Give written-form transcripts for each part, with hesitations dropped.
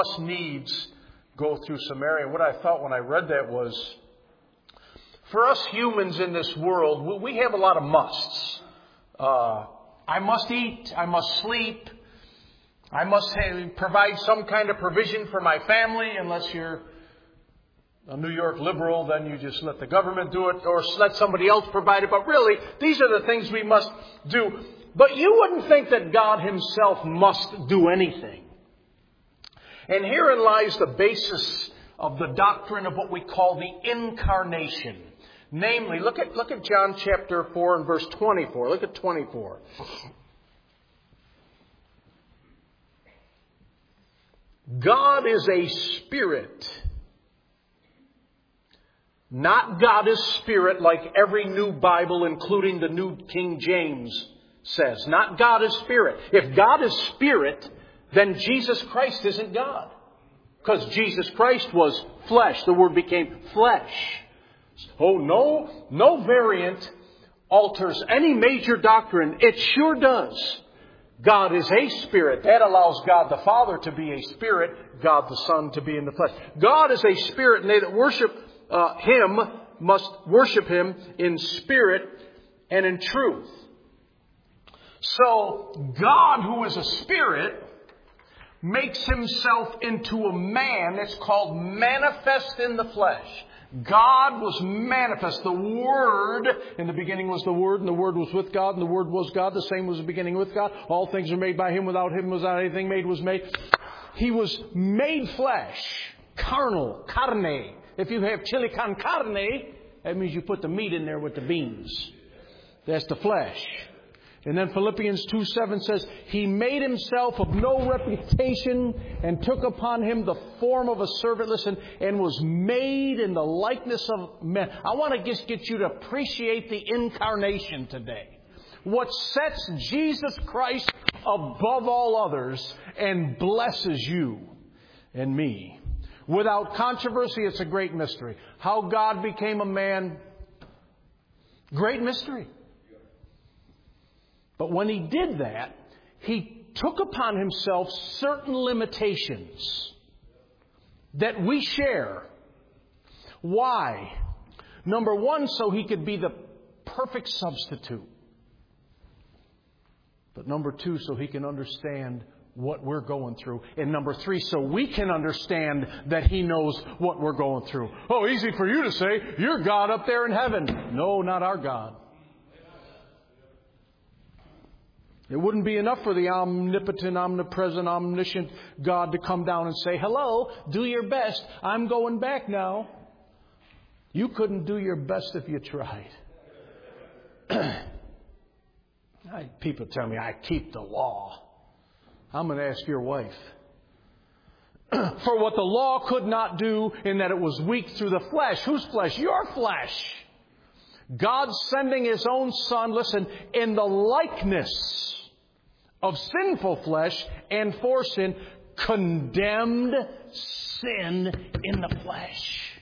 must needs go through Samaria. What I thought when I read that was, for us humans in this world, we have a lot of musts. I must eat. I must sleep. I must provide some kind of provision for my family. Unless you're a New York liberal, then you just let the government do it or let somebody else provide it. But really, these are the things we must do. But you wouldn't think that God Himself must do anything. And herein lies the basis of the doctrine of what we call the incarnation. Namely, look at John chapter 4 and verse 24. Look at 24. God is a spirit. Not God is spirit like every new Bible, including the New King James, says. Not God is spirit. If God is spirit, then Jesus Christ isn't God. Because Jesus Christ was flesh. The Word became flesh. Oh, no variant alters any major doctrine. It sure does. God is a spirit. That allows God the Father to be a spirit, God the Son to be in the flesh. God is a spirit, and they that worship Him must worship Him in spirit and in truth. So, God, who is a spirit, makes Himself into a man. It's called manifest in the flesh. God was manifest. The Word, in the beginning was the Word, and the Word was with God, and the Word was God. The same was the beginning with God. All things are made by Him. Without Him was not anything made was made. He was made flesh. Carnal. Carne. If you have chili con carne, that means you put the meat in there with the beans. That's the flesh. And then Philippians 2:7 says, He made Himself of no reputation and took upon Him the form of a servant, listen, and was made in the likeness of men. I want to just get you to appreciate the incarnation today. What sets Jesus Christ above all others and blesses you and me. Without controversy, it's a great mystery. How God became a man, great mystery. But when He did that, He took upon Himself certain limitations that we share. Why? Number one, so He could be the perfect substitute. But number two, so He can understand what we're going through. And number three, so we can understand that He knows what we're going through. Oh, easy for you to say, you're God up there in heaven. No, not our God. It wouldn't be enough for the omnipotent, omnipresent, omniscient God to come down and say, hello, do your best. I'm going back now. You couldn't do your best if you tried. People tell me I keep the law. I'm going to ask your wife. For what the law could not do in that it was weak through the flesh. Whose flesh? Your flesh. God sending His own Son, listen, in the likeness of sinful flesh and for sin, condemned sin in the flesh.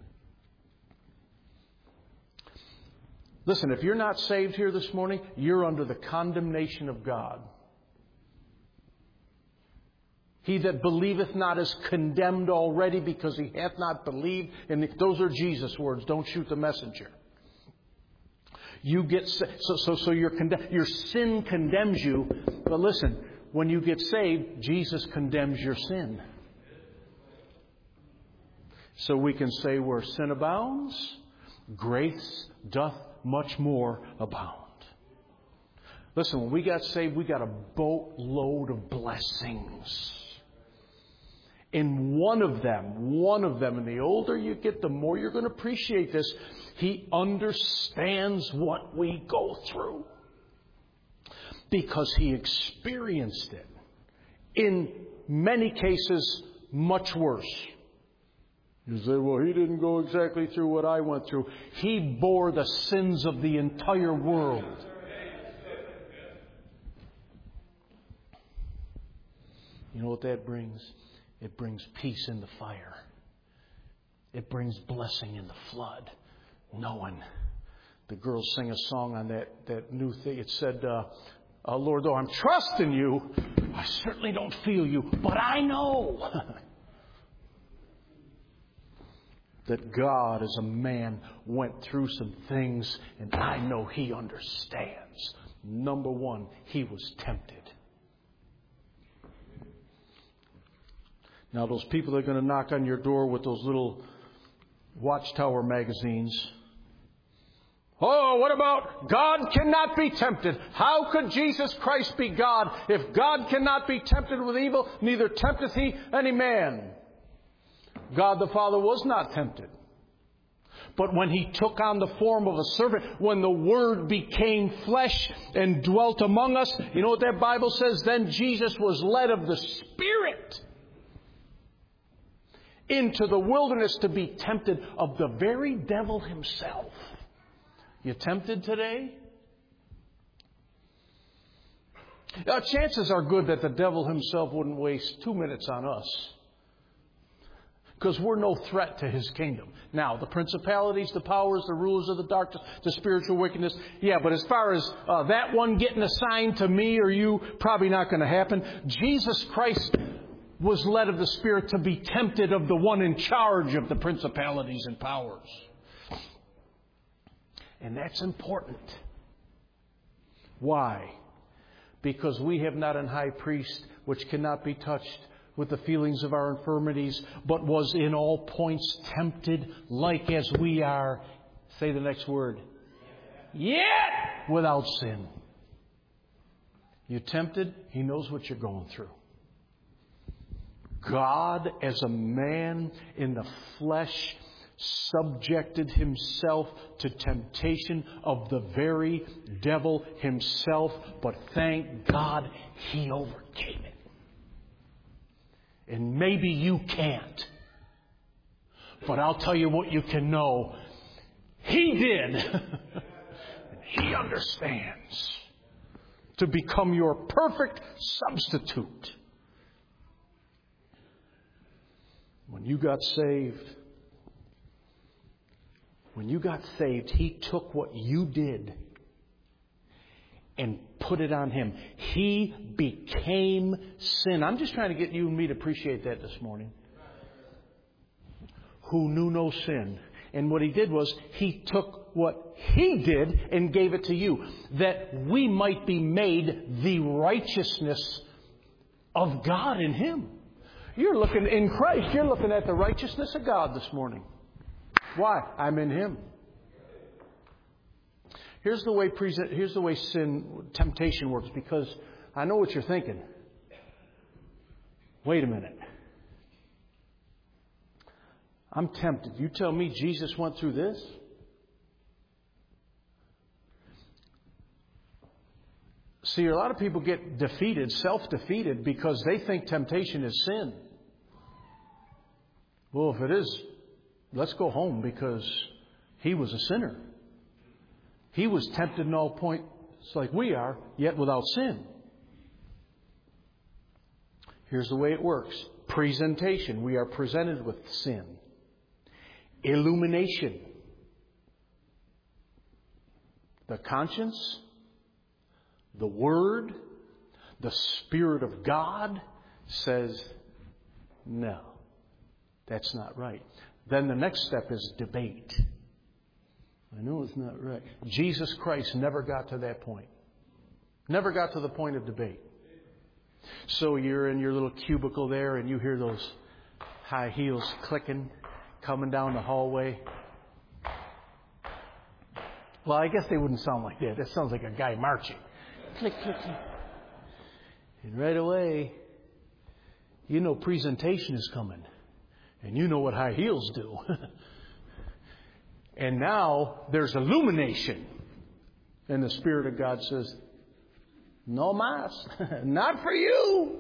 Listen, if you're not saved here this morning, you're under the condemnation of God. He that believeth not is condemned already because he hath not believed. And those are Jesus' words. Don't shoot the messenger. You get so you're condemned. Your sin condemns you. But listen, when you get saved, Jesus condemns your sin. So we can say where sin abounds, grace doth much more abound. Listen, when we got saved, we got a boatload of blessings. And one of them, and the older you get, the more you're going to appreciate this. He understands what we go through. Because He experienced it. In many cases, much worse. You say, well, He didn't go exactly through what I went through. He bore the sins of the entire world. You know what that brings? It brings peace in the fire. It brings blessing in the flood. Knowing. The girls sing a song on that new thing. It said, Lord, though I'm trusting You, I certainly don't feel You, but I know that God as a man went through some things, and I know He understands. Number one, He was tempted. Now those people that are going to knock on your door with those little Watchtower magazines. Oh, what about God cannot be tempted? How could Jesus Christ be God? If God cannot be tempted with evil, neither tempteth He any man. God the Father was not tempted. But when He took on the form of a servant, when the Word became flesh and dwelt among us, you know what that Bible says? Then Jesus was led of the Spirit into the wilderness to be tempted of the very devil himself. You tempted today? Chances are good that the devil himself wouldn't waste 2 minutes on us, because we're no threat to his kingdom. Now, the principalities, the powers, the rulers of the darkness, the spiritual wickedness, yeah, but as far as that one getting assigned to me or you, probably not going to happen. Jesus Christ was led of the Spirit to be tempted of the one in charge of the principalities and powers. And that's important. Why? Because we have not an high priest which cannot be touched with the feelings of our infirmities, but was in all points tempted like as we are. Say the next word. Yet without sin. You tempted? He knows what you're going through. God, as a man in the flesh, subjected Himself to temptation of the very devil himself, but thank God He overcame it. And maybe you can't, but I'll tell you what you can know. He did. He understands to become your perfect substitute. When you got saved, He took what you did and put it on Him. He became sin. I'm just trying to get you and me to appreciate that this morning. Who knew no sin. And what He did was He took what He did and gave it to you, that we might be made the righteousness of God in Him. You're looking in Christ. You're looking at the righteousness of God this morning. Why? I'm in Him. Here's the way temptation works, because I know what you're thinking. Wait a minute. I'm tempted. You tell me Jesus went through this? See, a lot of people get defeated, self-defeated, because they think temptation is sin. Well, if it is, let's go home, because He was a sinner. He was tempted in all points like we are, yet without sin. Here's the way it works. Presentation. We are presented with sin. Illumination. The conscience, the Word, the Spirit of God says, no, that's not right. Then the next step is debate. I know it's not right. Jesus Christ never got to that point. Never got to the point of debate. So you're in your little cubicle there and you hear those high heels clicking, coming down the hallway. Well, I guess they wouldn't sound like that. That sounds like a guy marching. Click, click, click. And right away, you know presentation is coming. And you know what high heels do. And now there's illumination. And the Spirit of God says, no mas, not for you.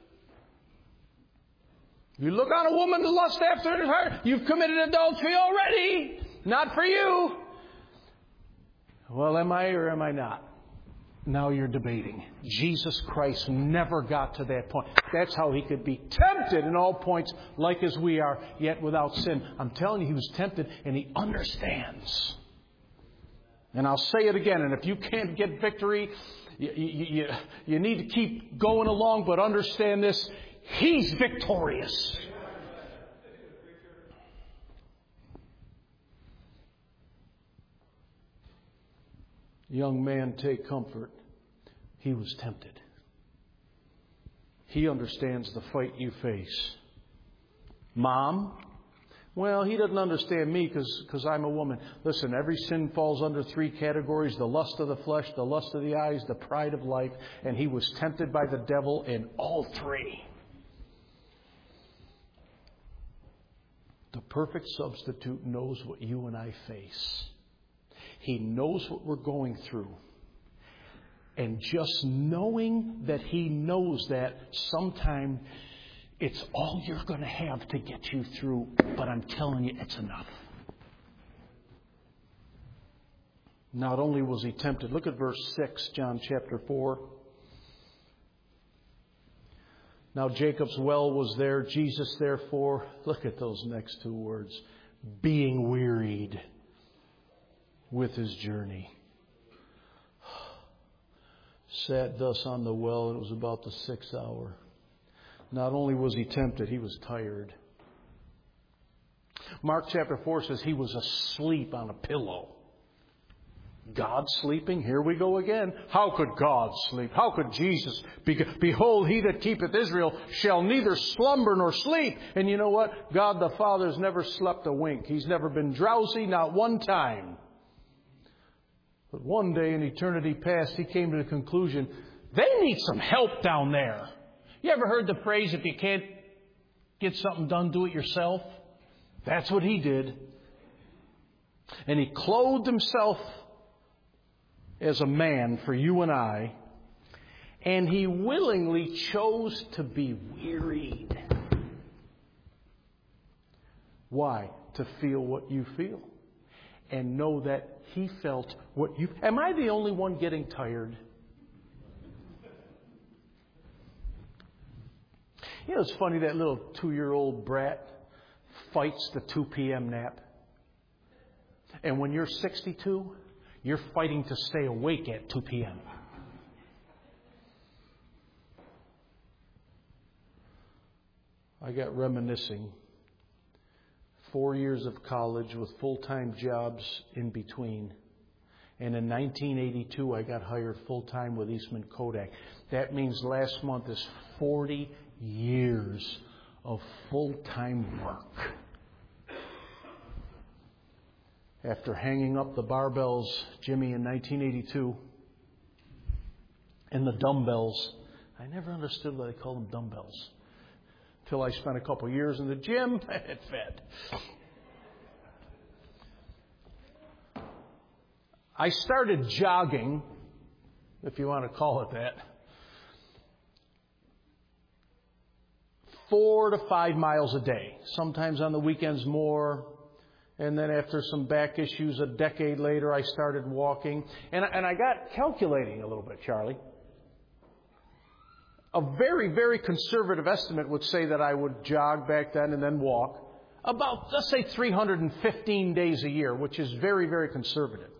You look on a woman to lust after her, you've committed adultery already. Not for you. Well, am I or am I not? Now you're debating. Jesus Christ never got to that point. That's how He could be tempted in all points, like as we are, yet without sin. I'm telling you, He was tempted and He understands. And I'll say it again, and if you can't get victory, you need to keep going along, but understand this. He's victorious. Young man, take comfort. He was tempted. He understands the fight you face. Mom, well, he doesn't understand me because I'm a woman. Listen, every sin falls under three categories: the lust of the flesh, the lust of the eyes, the pride of life. And he was tempted by the devil in all three. The perfect substitute knows what you and I face. He knows what we're going through. And just knowing that He knows that, sometime it's all you're going to have to get you through. But I'm telling you, it's enough. Not only was He tempted. Look at verse 6, John chapter 4. Now Jacob's well was there. Jesus, therefore, look at those next two words, being wearied with His journey, sat thus on the well, and it was about the 6th hour. Not only was He tempted, He was tired. Mark chapter 4 says He was asleep on a pillow. God sleeping? Here we go again. How could God sleep? How could Jesus? Behold, He that keepeth Israel shall neither slumber nor sleep. And you know what? God the Father has never slept a wink. He's never been drowsy, not one time. But one day in eternity past, He came to the conclusion, they need some help down there. You ever heard the phrase, if you can't get something done, do it yourself? That's what He did. And He clothed Himself as a man for you and I, and He willingly chose to be wearied. Why? To feel what you feel. And know that He felt what you... Am I the only one getting tired? You know, it's funny, that little 2-year-old brat fights the 2 p.m. nap. And when you're 62, you're fighting to stay awake at 2 p.m. I got reminiscing. 4 years of college with full-time jobs in between. And in 1982, I got hired full-time with Eastman Kodak. That means last month is 40 years of full-time work. After hanging up the barbells, Jimmy, in 1982, and the dumbbells, I never understood why they called them dumbbells. Till I spent a couple of years in the gym, it fed. I started jogging, if you want to call it that, 4 to 5 miles a day. Sometimes on the weekends more. And then after some back issues, a decade later, I started walking. And I got calculating a little bit, Charlie. A very, very conservative estimate would say that I would jog back then and then walk about, let's say, 315 days a year, which is very, very conservative.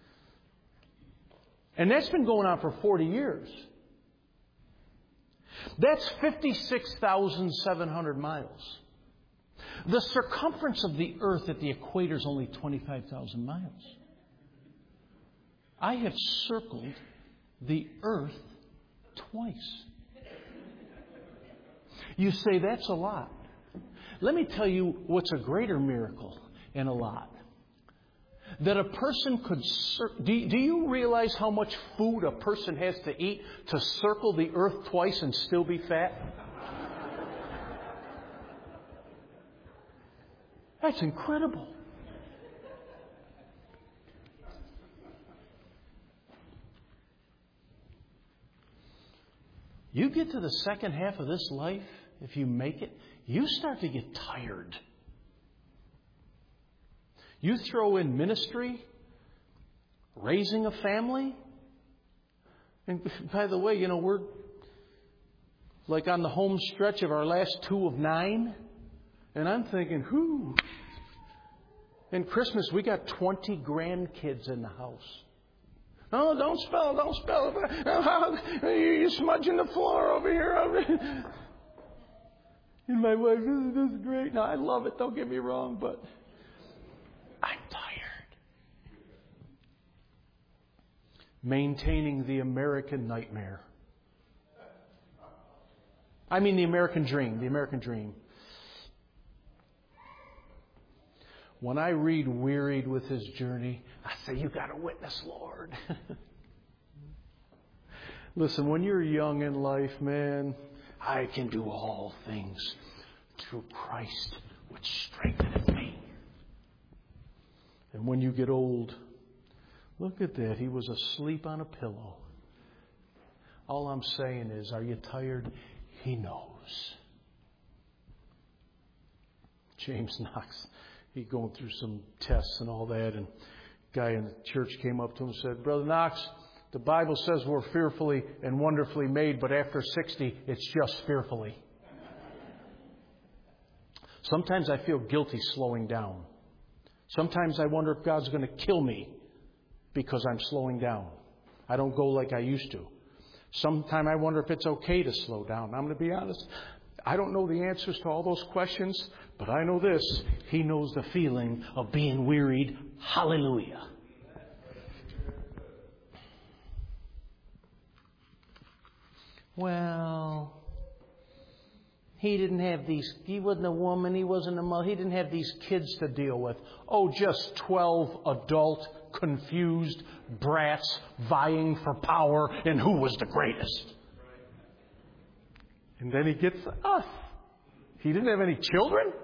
And that's been going on for 40 years. That's 56,700 miles. The circumference of the earth at the equator is only 25,000 miles. I have circled the earth twice. You say that's a lot. Let me tell you what's a greater miracle and a lot. That a person could... Do you realize how much food a person has to eat to circle the earth twice and still be fat? That's incredible. You get to the second half of this life, if you make it, you start to get tired. You throw in ministry, raising a family. And by the way, we're like on the home stretch of our last 2 of 9. And I'm thinking, whoo. In Christmas, we got 20 grandkids in the house. Oh, don't spell. You're smudging the floor over here. And my wife, this is great. Now, I love it. Don't get me wrong, but I'm tired. maintaining the American nightmare. I mean the American dream, the American dream. When I read Wearied with His Journey, I say, you got a witness, Lord. Listen, when you're young in life, man, I can do all things through Christ, which strengtheneth me. And when you get old, look at that. He was asleep on a pillow. All I'm saying is, are you tired? He knows. James Knox, he going through some tests and all that, and a guy in the church came up to him and said, Brother Knox, the Bible says we're fearfully and wonderfully made, but after 60, it's just fearfully. Sometimes I feel guilty slowing down. Sometimes I wonder if God's going to kill me because I'm slowing down. I don't go like I used to. Sometimes I wonder if it's okay to slow down. I'm going to be honest. I don't know the answers to all those questions, but I know this. He knows the feeling of being wearied. Hallelujah. Well, he wasn't a woman, he wasn't a mother, he didn't have these kids to deal with. Oh, just 12 adult, confused brats vying for power and who was the greatest. And then he gets us. He didn't have any children.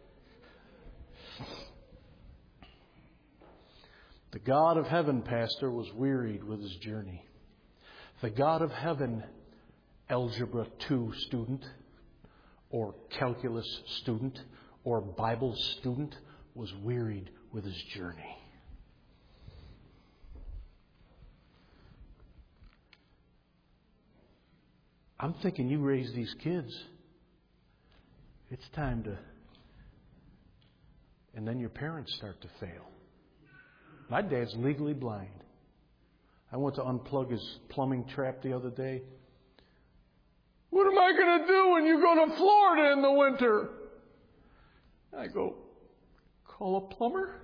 The God of heaven, Pastor, was wearied with his journey. The God of heaven, Algebra 2 student, or calculus student, or Bible student, was wearied with his journey. I'm thinking you raise these kids. It's time to... And then your parents start to fail. My dad's legally blind. I went to unplug his plumbing trap the other day. What am I going to do when you go to Florida in the winter? I go, call a plumber?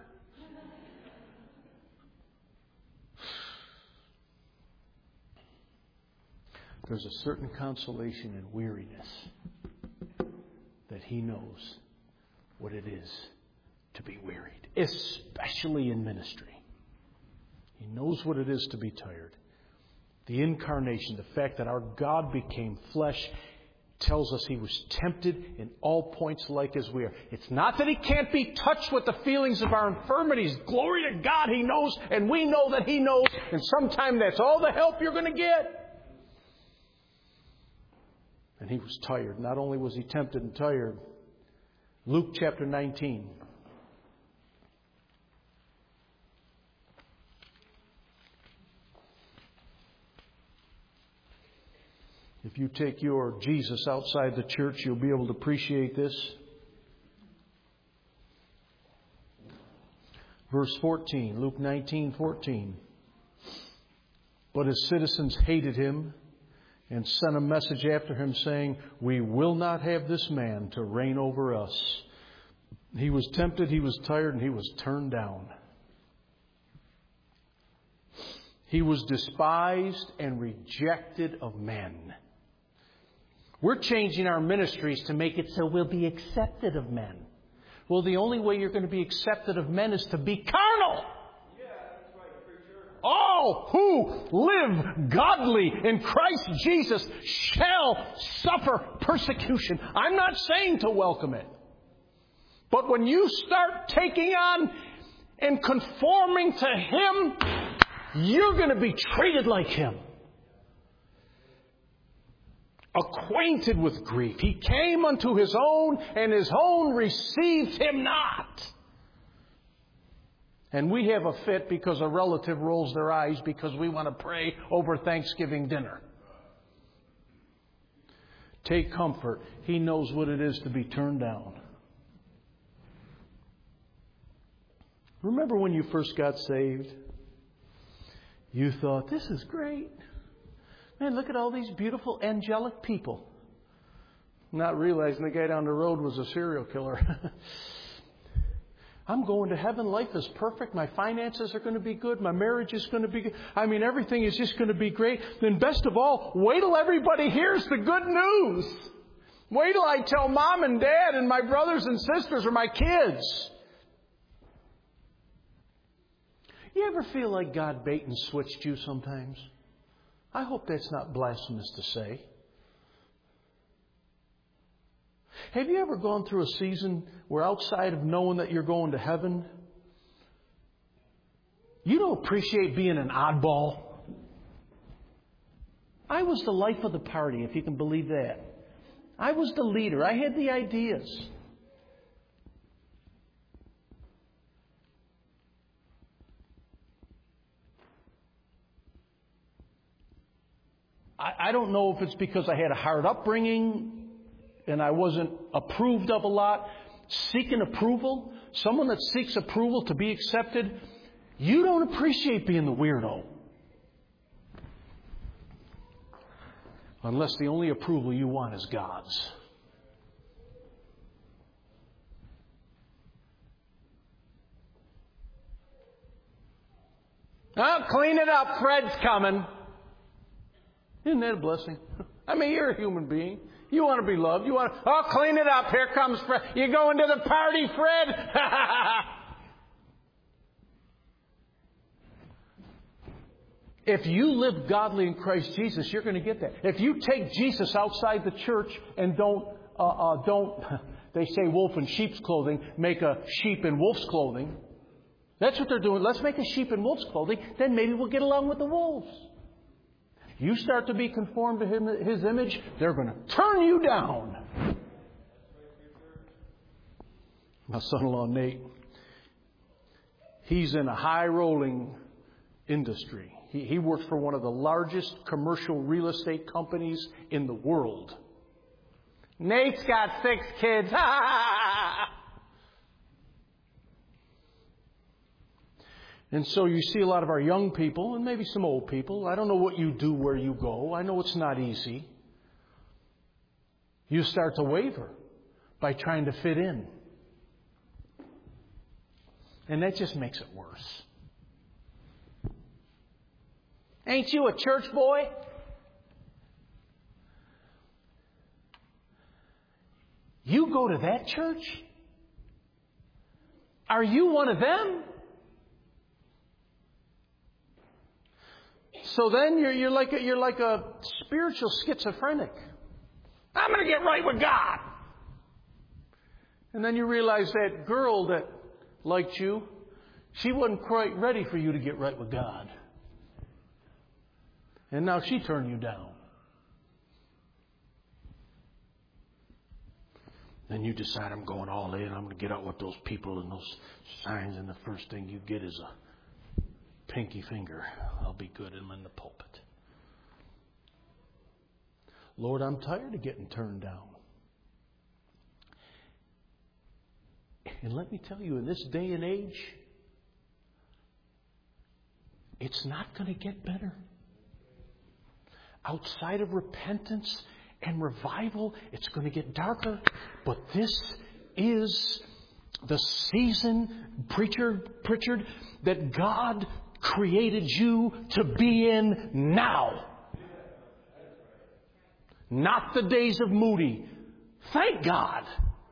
There's a certain consolation in weariness that he knows what it is to be wearied, especially in ministry. He knows what it is to be tired. The incarnation, the fact that our God became flesh, tells us he was tempted in all points like as we are. It's not that he can't be touched with the feelings of our infirmities. Glory to God, he knows, and we know that he knows, and sometimes that's all the help you're going to get. And he was tired. Not only was he tempted and tired, Luke chapter 19. If you take your Jesus outside the church, you'll be able to appreciate this. Verse 14, Luke 19:14. But his citizens hated him and sent a message after him saying, we will not have this man to reign over us. He was tempted, he was tired, and he was turned down. He was despised and rejected of men. We're changing our ministries to make it so we'll be accepted of men. Well, the only way you're going to be accepted of men is to be carnal. Yeah, that's right, preacher. All who live godly in Christ Jesus shall suffer persecution. I'm not saying to welcome it. But when you start taking on and conforming to Him, you're going to be treated like Him. Acquainted with grief. He came unto His own, and His own received Him not. And we have a fit because a relative rolls their eyes because we want to pray over Thanksgiving dinner. Take comfort. He knows what it is to be turned down. Remember when you first got saved? You thought, this is great. Man, look at all these beautiful angelic people. Not realizing the guy down the road was a serial killer. I'm going to heaven. Life is perfect. My finances are going to be good. My marriage is going to be good. I mean, everything is just going to be great. Then best of all, wait till everybody hears the good news. Wait till I tell Mom and Dad and my brothers and sisters or my kids. You ever feel like God bait and switched you sometimes? I hope that's not blasphemous to say. Have you ever gone through a season where outside of knowing that you're going to heaven, you don't appreciate being an oddball? I was the life of the party, if you can believe that. I was the leader. I had the ideas. I don't know if it's because I had a hard upbringing and I wasn't approved of a lot. Seeking approval, someone that seeks approval to be accepted, you don't appreciate being the weirdo. Unless the only approval you want is God's. Oh, clean it up. Fred's coming. Isn't that a blessing? I mean, you're a human being. You want to be loved. You want to, oh, clean it up. Here comes Fred. You going to the party, Fred? If you live godly in Christ Jesus, you're going to get that. If you take Jesus outside the church and don't, they say wolf in sheep's clothing, make a sheep in wolf's clothing. That's what they're doing. Let's make a sheep in wolf's clothing. Then maybe we'll get along with the wolves. You start to be conformed to His image, they're going to turn you down. My son-in-law, Nate, he's in a high-rolling industry. He works for one of the largest commercial real estate companies in the world. Nate's got 6 kids. And so you see a lot of our young people and maybe some old people. I don't know what you do where you go. I know it's not easy. You start to waver by trying to fit in. And that just makes it worse. Ain't you a church boy? You go to that church? Are you one of them? So then you're like a spiritual schizophrenic. I'm going to get right with God. And then you realize that girl that liked you, she wasn't quite ready for you to get right with God. And now she turned you down. Then you decide, I'm going all in. I'm going to get out with those people and those signs. And the first thing you get is a pinky finger. I'll be good in the pulpit. Lord, I'm tired of getting turned down. And let me tell you, in this day and age, it's not going to get better. Outside of repentance and revival, it's going to get darker. But this is the season, Pritchard, that God created you to be in now. Not the days of Moody. Thank God.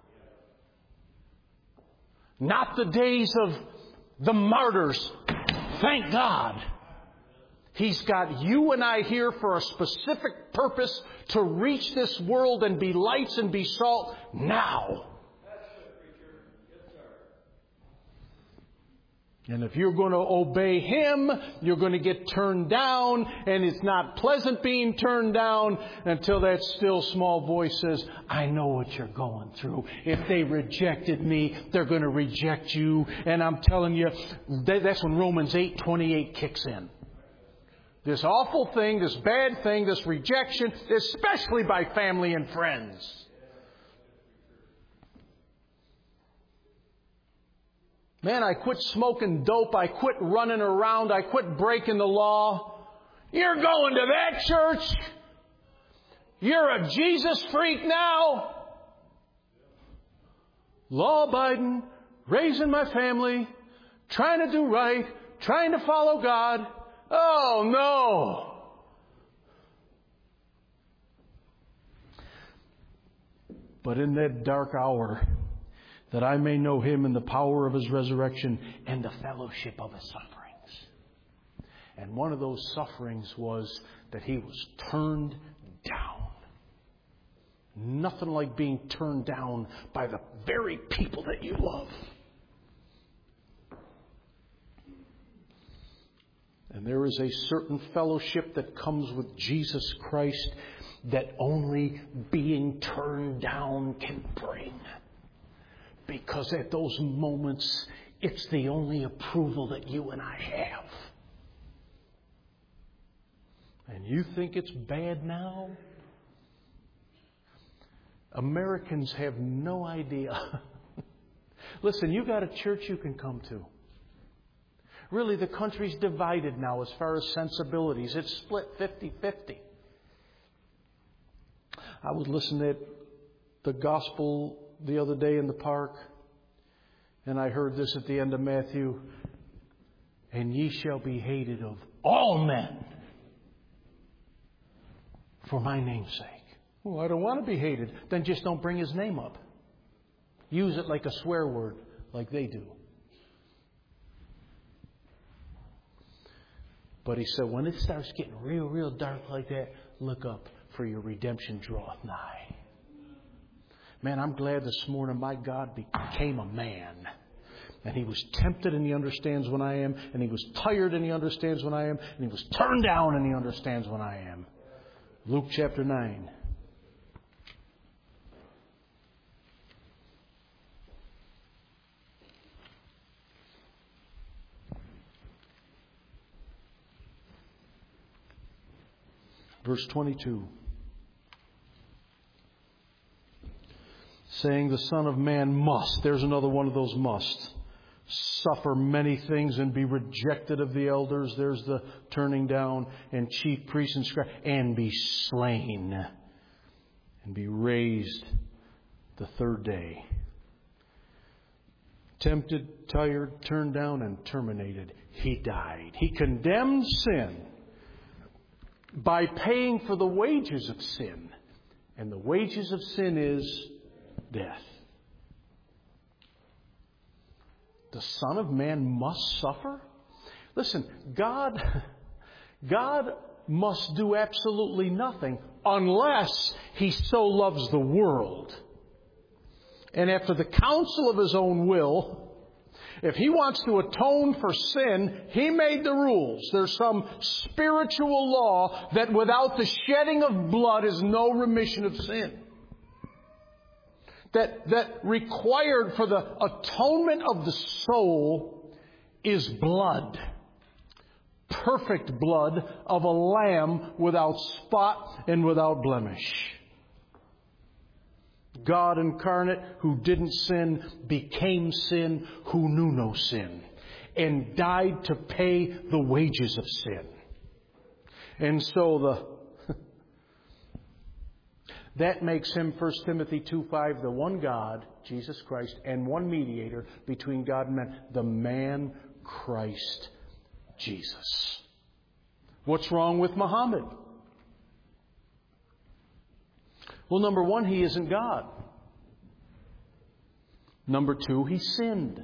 Not the days of the martyrs. Thank God. He's got you and I here for a specific purpose to reach this world and be lights and be salt now. And if you're going to obey Him, you're going to get turned down. And it's not pleasant being turned down until that still small voice says, I know what you're going through. If they rejected me, they're going to reject you. And I'm telling you, that's when Romans 8:28 kicks in. This awful thing, this bad thing, this rejection, especially by family and friends. Man, I quit smoking dope. I quit running around. I quit breaking the law. You're going to that church? You're a Jesus freak now? Law-abiding, raising my family, trying to do right, trying to follow God. Oh, no. But in that dark hour, that I may know Him in the power of His resurrection and the fellowship of His sufferings. And one of those sufferings was that He was turned down. Nothing like being turned down by the very people that you love. And there is a certain fellowship that comes with Jesus Christ that only being turned down can bring. Because at those moments, it's the only approval that you and I have. And you think it's bad now? Americans have no idea. Listen, you got a church you can come to. Really, the country's divided now as far as sensibilities. It's split 50-50. I was listening to the gospel the other day in the park, and I heard this at the end of Matthew. And ye shall be hated of all men for my name's sake. Well, I don't want to be hated. Then just don't bring His name up. Use it like a swear word, like they do. But He said, when it starts getting real dark like that, look up, for your redemption draweth nigh. Man, I'm glad this morning my God became a man. And He was tempted and He understands when I am. And He was tired and He understands when I am. And He was turned down and He understands when I am. Luke chapter 9. Verse 22. Saying the Son of Man must, there's another one of those musts, suffer many things and be rejected of the elders. There's the turning down, and chief priests and scribes, and be slain and be raised the third day. Tempted, tired, turned down, and terminated. He died. He condemned sin by paying for the wages of sin. And the wages of sin is death. The Son of Man must suffer? Listen, God must do absolutely nothing unless He so loves the world. And after the counsel of His own will, if He wants to atone for sin, He made the rules. There's some spiritual law that without the shedding of blood is no remission of sin. That required for the atonement of the soul is blood. Perfect blood of a lamb without spot and without blemish. God incarnate, who didn't sin, became sin, who knew no sin, and died to pay the wages of sin. And so that makes Him, 1 Timothy 2:5, the one God, Jesus Christ, and one mediator between God and man, the man Christ Jesus. What's wrong with Muhammad? Well, number one, he isn't God. Number two, he sinned.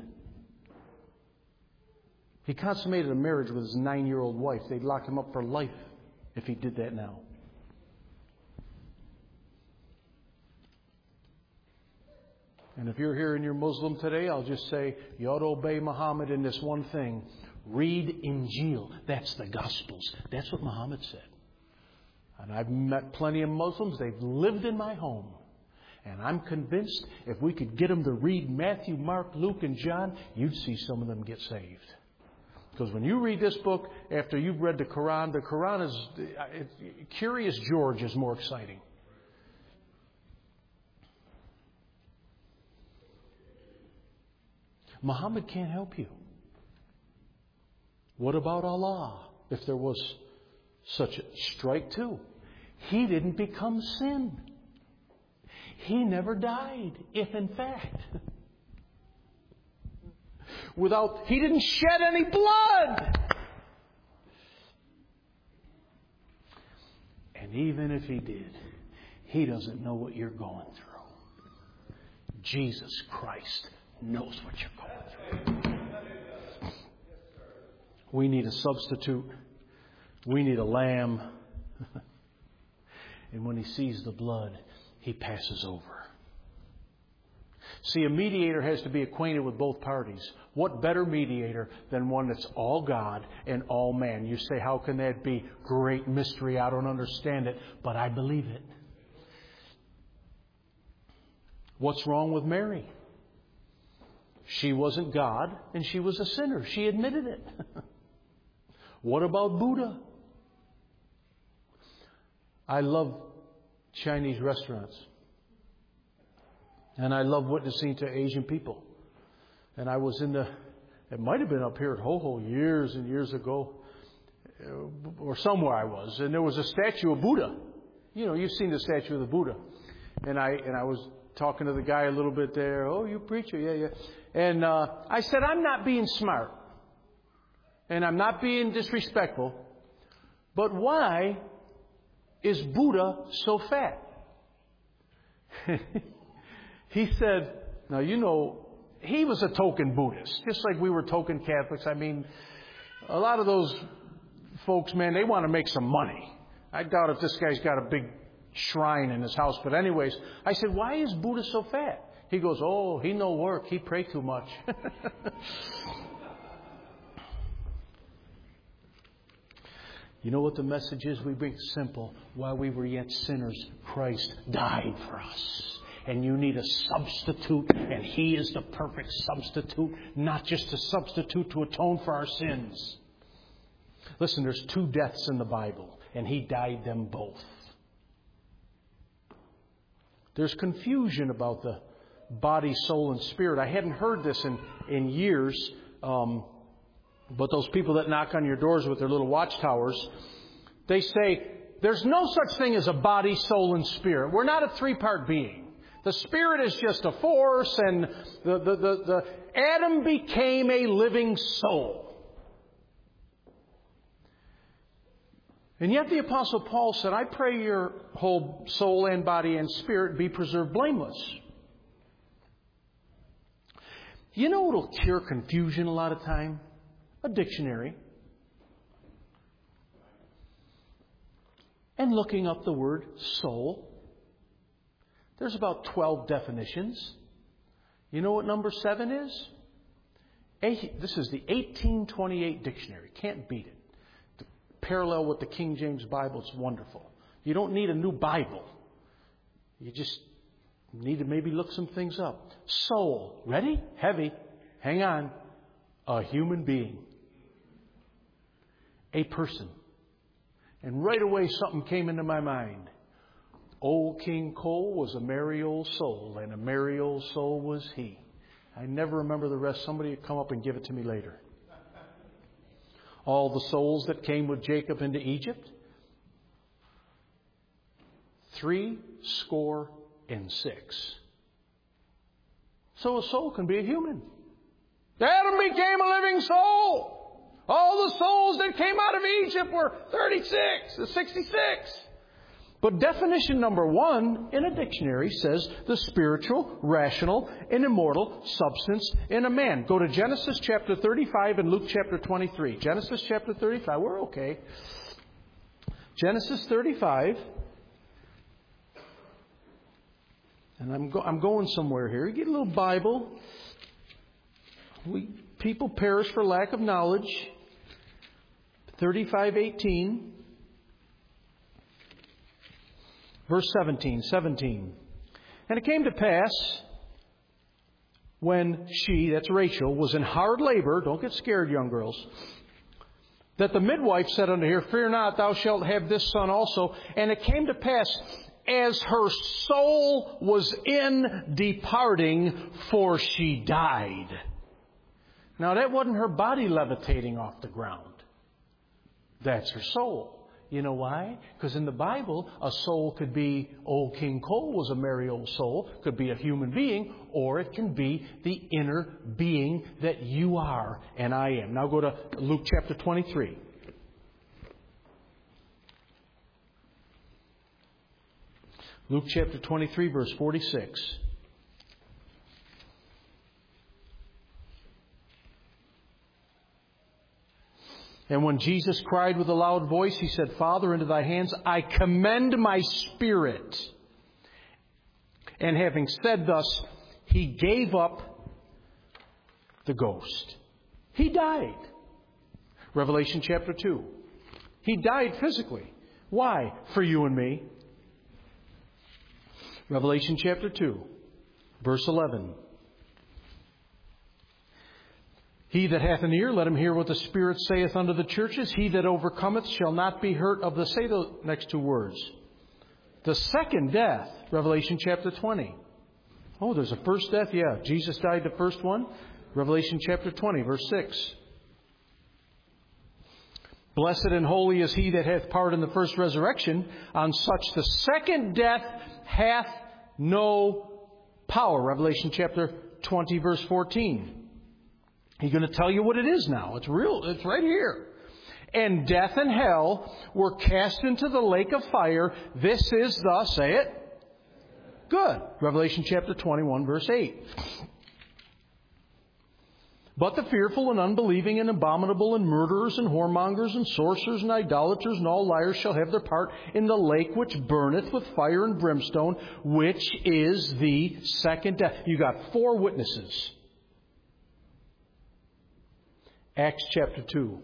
He consummated a marriage with his 9-year-old wife. They'd lock him up for life if he did that now. And if you're here and you're Muslim today, I'll just say you ought to obey Muhammad in this one thing. Read Injil. That's the Gospels. That's what Muhammad said. And I've met plenty of Muslims. They've lived in my home. And I'm convinced if we could get them to read Matthew, Mark, Luke, and John, you'd see some of them get saved. Because when you read this book, after you've read the Quran is... Curious George is more exciting. Muhammad can't help you. What about Allah? If there was such a strike too. He didn't become sin. He never died, if in fact. He didn't shed any blood. And even if He did, He doesn't know what you're going through. Jesus Christ knows what you're going through. We need a substitute. We need a lamb. And when He sees the blood, He passes over. See, a mediator has to be acquainted with both parties. What better mediator than one that's all God and all man? You say, how can that be? Great mystery. I don't understand it, but I believe it. What's wrong with Mary? She wasn't God and she was a sinner. She admitted it. What about Buddha? I love Chinese restaurants. And I love witnessing to Asian people. And I was it might have been up here at Ho Ho years and years ago, or somewhere I was, and there was a statue of Buddha. You know, you've seen the statue of the Buddha. And I was talking to the guy a little bit there. Oh, you preacher? Yeah. And I said, I'm not being smart. And I'm not being disrespectful. But why is Buddha so fat? He said, now, you know, he was a token Buddhist, just like we were token Catholics. I mean, a lot of those folks, man, they want to make some money. I doubt if this guy's got a big shrine in his house. But anyways, I said, why is Buddha so fat? He goes, oh, he no work. He pray too much. You know what the message is we bring? Simple. While we were yet sinners, Christ died for us. And you need a substitute, and He is the perfect substitute, not just a substitute to atone for our sins. Listen, there's 2 deaths in the Bible, and He died them both. There's confusion about the body, soul, and spirit. I hadn't heard this in years, but those people that knock on your doors with their little watchtowers, they say, there's no such thing as a body, soul, and spirit. We're not a 3-part being. The Spirit is just a force, and the Adam became a living soul. And yet the Apostle Paul said, I pray your whole soul and body and spirit be preserved blameless. You know what'll cure confusion a lot of time? A dictionary. And looking up the word soul. There's about 12 definitions. You know what number 7 is? This is the 1828 dictionary. Can't beat it. The parallel with the King James Bible, it's wonderful. You don't need a new Bible. You just need to maybe look some things up. Soul. Ready? Heavy. Hang on. A human being. A person. And right away something came into my mind. Old King Cole was a merry old soul, and a merry old soul was he. I never remember the rest. Somebody would come up and give it to me later. All the souls that came with Jacob into Egypt. 66. So a soul can be a human. Adam became a living soul. All the souls that came out of Egypt were 66. But definition number 1 in a dictionary says the spiritual, rational, and immortal substance in a man. Go to Genesis chapter 35 and Luke chapter 23. Genesis chapter 35. We're okay. Genesis 35. And I'm going somewhere here. You get a little Bible. People perish for lack of knowledge. 35:18. Verse 17. And it came to pass when she, that's Rachel, was in hard labor, don't get scared, young girls, that the midwife said unto her, Fear not, thou shalt have this son also. And it came to pass, as her soul was in departing, for she died. Now that wasn't her body levitating off the ground. That's her soul. You know why? Because in the Bible, a soul could be, old King Cole was a merry old soul, could be a human being, or it can be the inner being that you are and I am. Now go to Luke chapter 23. Luke chapter 23, verse 46. And when Jesus cried with a loud voice, he said, Father, into thy hands I commend my spirit. And having said thus, he gave up the ghost. He died. Revelation chapter 2. He died physically. Why? For you and me. Revelation chapter 2, verse 11. He that hath an ear, let him hear what the Spirit saith unto the churches. He that overcometh shall not be hurt of the... Say the next two words. The second death. Revelation chapter 20. Oh, there's a first death? Yeah. Jesus died the first one. Revelation chapter 20, verse 6. Blessed and holy is he that hath part in the first resurrection. On such the second death hath no power. Revelation chapter 20, verse 14. He's going to tell you what it is now. It's real. It's right here. And death and hell were cast into the lake of fire. This is the, say it, good. Revelation chapter 21, verse 8. But the fearful and unbelieving and abominable and murderers and whoremongers and sorcerers and idolaters and all liars shall have their part in the lake which burneth with fire and brimstone, which is the second death. You got 4 witnesses. Acts chapter 2.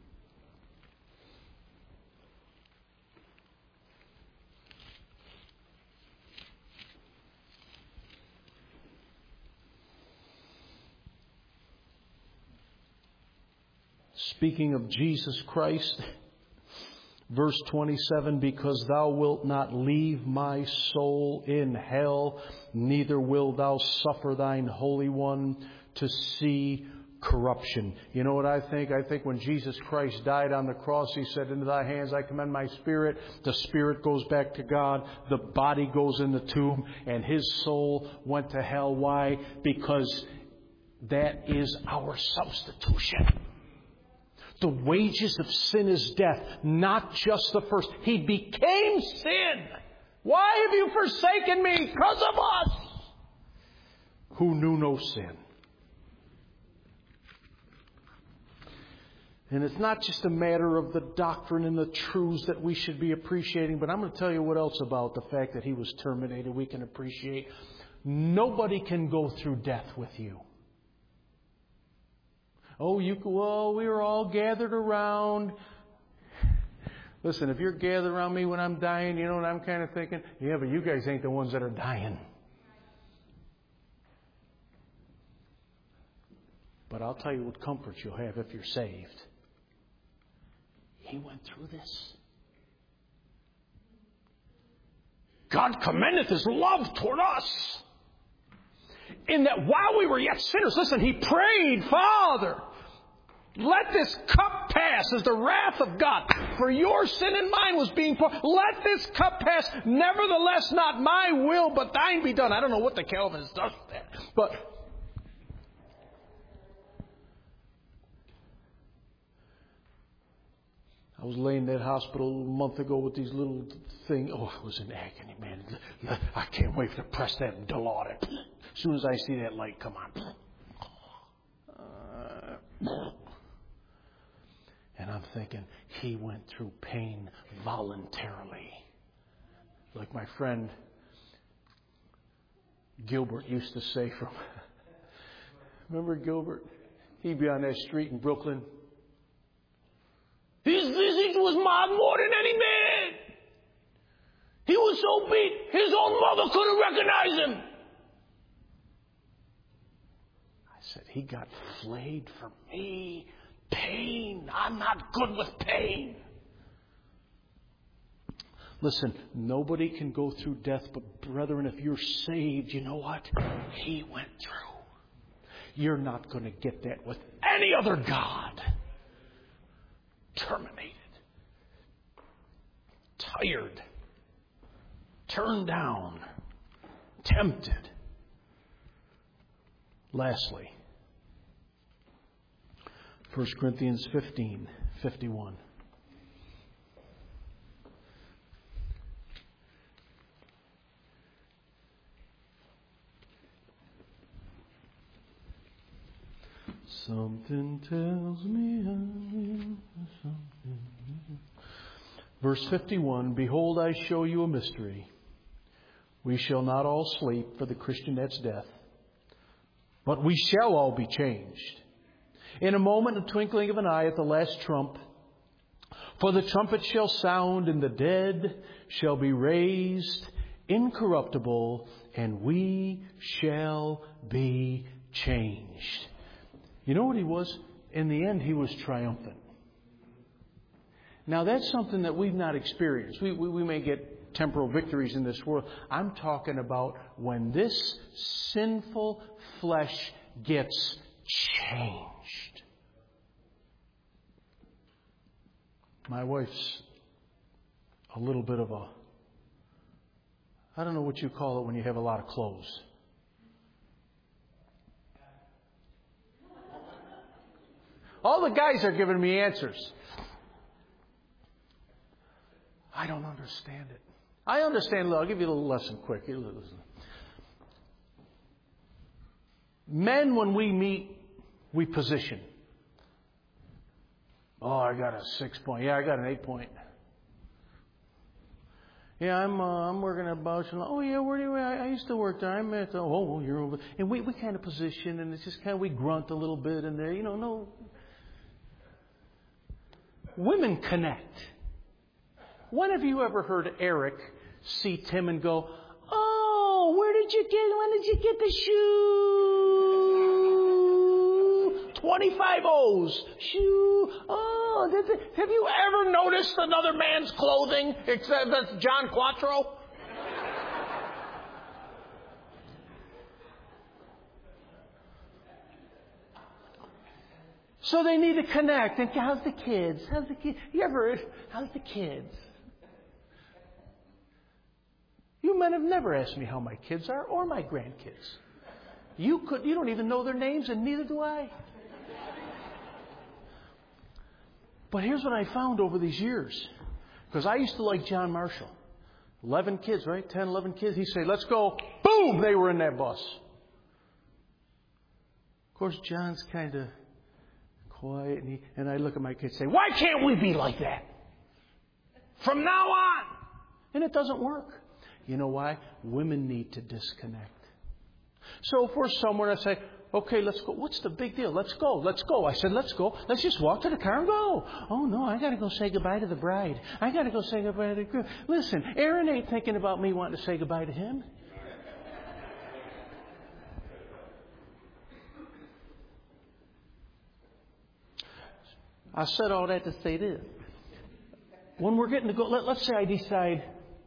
Speaking of Jesus Christ, verse 27, because thou wilt not leave my soul in hell, neither wilt thou suffer thine Holy One to see corruption. You know what I think? I think when Jesus Christ died on the cross, He said, into thy hands I commend my spirit. The spirit goes back to God. The body goes in the tomb. And His soul went to hell. Why? Because that is our substitution. The wages of sin is death. Not just the first. He became sin. Why have you forsaken me? Because of us, who knew no sin. And it's not just a matter of the doctrine and the truths that we should be appreciating, but I'm going to tell you what else about the fact that He was terminated we can appreciate. Nobody can go through death with you. Oh, we were all gathered around. Listen, if you're gathered around me when I'm dying, you know what I'm kind of thinking? Yeah, but you guys ain't the ones that are dying. But I'll tell you what comfort you'll have if you're saved. He went through this. God commendeth His love toward us, in that while we were yet sinners, listen, He prayed, Father, let this cup pass as the wrath of God. For your sin and mine was being poured. Let this cup pass. Nevertheless, not my will, but thine be done. I don't know what the Calvinist does with that. But I was laying in that hospital a month ago with these little things. Oh, I was in agony, man. I can't wait to press that Dilaudid. As soon as I see that light come on. And I'm thinking, He went through pain voluntarily. Like my friend Gilbert used to say from... Remember Gilbert? He'd be on that street in Brooklyn. He was mobbed more than any man. He was so beat, his own mother couldn't recognize him. I said, He got flayed for me. Pain. I'm not good with pain. Listen, nobody can go through death, but brethren, if you're saved, you know what? He went through. You're not going to get that with any other God. Terminated. tired, turned down, tempted. Lastly, 1 Corinthians 15:51. Something tells me something. Verse 51, behold, I show you a mystery. We shall not all sleep, for the Christian that's death, but we shall all be changed. In a moment, a twinkling of an eye at the last trump. For the trumpet shall sound, and the dead shall be raised incorruptible, and we shall be changed. You know what he was? In the end, he was triumphant. Now, that's something that we've not experienced. We may get temporal victories in this world. I'm talking about when this sinful flesh gets changed. My wife's a little bit of a, I don't know what you call it when you have a lot of clothes. All the guys are giving me answers. I don't understand it. I understand. I'll give you a little lesson quick. Men, when we meet, we position. Oh, I got a 6-point. Yeah, I got an 8-point. Yeah, I'm working at Bausch. Oh, yeah, where do you? I used to work there. I'm at. Oh, you're over. And we kind of position, and it's just kind of we grunt a little bit in there. No. Women connect. When have you ever heard Eric see Tim and go, oh, when did you get the shoe? 25 O's. Shoe. Oh, have you ever noticed another man's clothing except that's John Quattro? So they need to connect. And how's the kids? You ever, how's the kids? You men have never asked me how my kids are or my grandkids. You don't even know their names, and neither do I. But here's what I found over these years. Because I used to like John Marshall. 11 kids, right? 10, 11 kids. He'd say, let's go. Boom! They were in that bus. Of course, John's kind of quiet, and I look at my kids and say, why can't we be like that? From now on. And it doesn't work. You know why? Women need to disconnect. So if we're somewhere and I say, okay, let's go. What's the big deal? Let's go. I said, let's go. Let's just walk to the car and go. Oh, no, I got to go say goodbye to the bride. I got to go say goodbye to the groom. Listen, Aaron ain't thinking about me wanting to say goodbye to him. I said all that to say this. When we're getting to go, let's say I decide,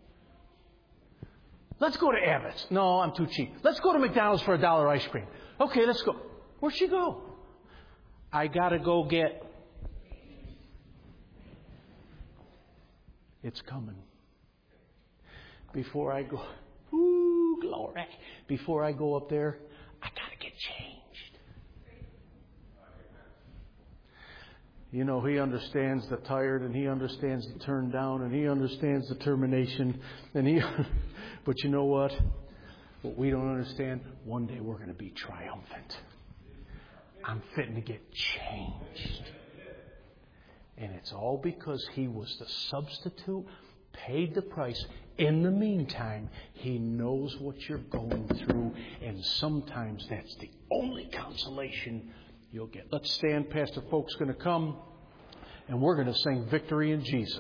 let's go to Abbott's. No, I'm too cheap. Let's go to McDonald's for $1 ice cream. Okay, let's go. Where'd she go? I got to go get. It's coming. Before I go, ooh, glory. Before I go up there, I got to get changed. You know, he understands the tired, and he understands the turned down, and he understands the termination, but you know what? What we don't understand, one day we're going to be triumphant. I'm fitting to get changed. And it's all because he was the substitute, paid the price. In the meantime, he knows what you're going through, and sometimes that's the only consolation you'll get. Let's stand. Pastor Folk's going to come, and we're going to sing Victory in Jesus.